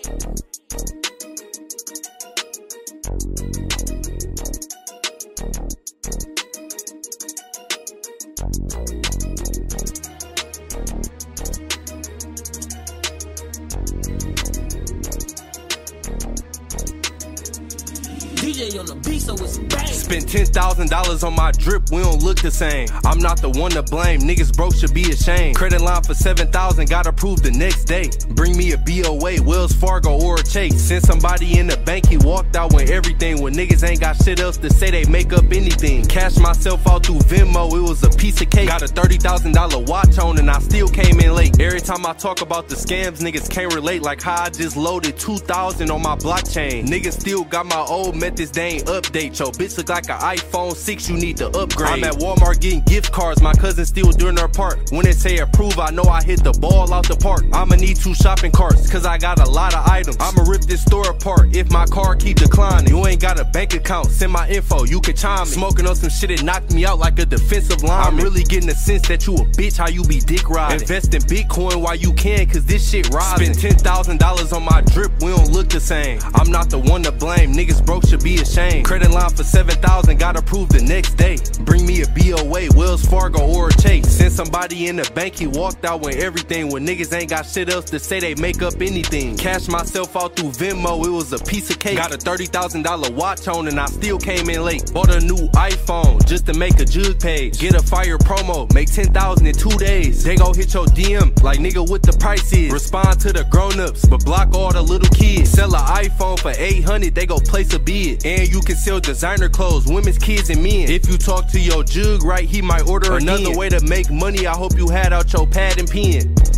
DJ on the beat, so it's bang. Spent $10,000 on my drip, we don't look the same. I'm not the one to blame, niggas broke should be ashamed. Credit line for $7,000, got approved the next day. Bring me a BOA, Wells Fargo or a Chase. Send somebody in the bank, he walked out with everything. When niggas ain't got shit else to say, they make up anything. Cash myself out through Venmo, it was a piece of cake. Got a $30,000 watch on and I still came in late. Every time I talk about the scams, niggas can't relate. Like how I just loaded 2,000 on my blockchain. Niggas still got my old methods, they ain't update. Yo, bitch look like an iPhone 6, you need to upgrade. I'm at Walmart getting gift cards, my cousin still doing her part. When it say approve, I know I hit the ball out the park. I'ma need 2 shopping carts, cause I got a lot of items. I'ma rip this store apart if my car keep declining. You ain't got a bank account, send my info, you can chime me. Smoking on some shit that knocked me out like a defensive lineman. I'm really getting the sense that you a bitch, how you be dick riding. Invest in Bitcoin while you can, cause this shit rising. Spent $10,000 on my drip, we don't look the same. I'm not the one to blame, niggas broke should be ashamed. Credit line for $7,000, got approved the next day. Bring me a BOA, Wells Fargo or a Chase. Send somebody in the bank, he walked out with everything. When niggas ain't got shit else to say, they make up anything. Cash myself out through Venmo, it was a piece of cake. Got a $30,000 watch on and I still came in late. Bought a new iPhone just to make a jug page. Get a fire promo, make 10,000 in 2 days. They gon' hit your DM like nigga what the price is. Respond to the grown-ups, but block all the little kids. Sell an iPhone for 800, they gon' place a bid. And you can sell designer clothes, women's, kids, and men. If you talk to your jug right, he might order another way to make money. I hope you had out your pad and pen.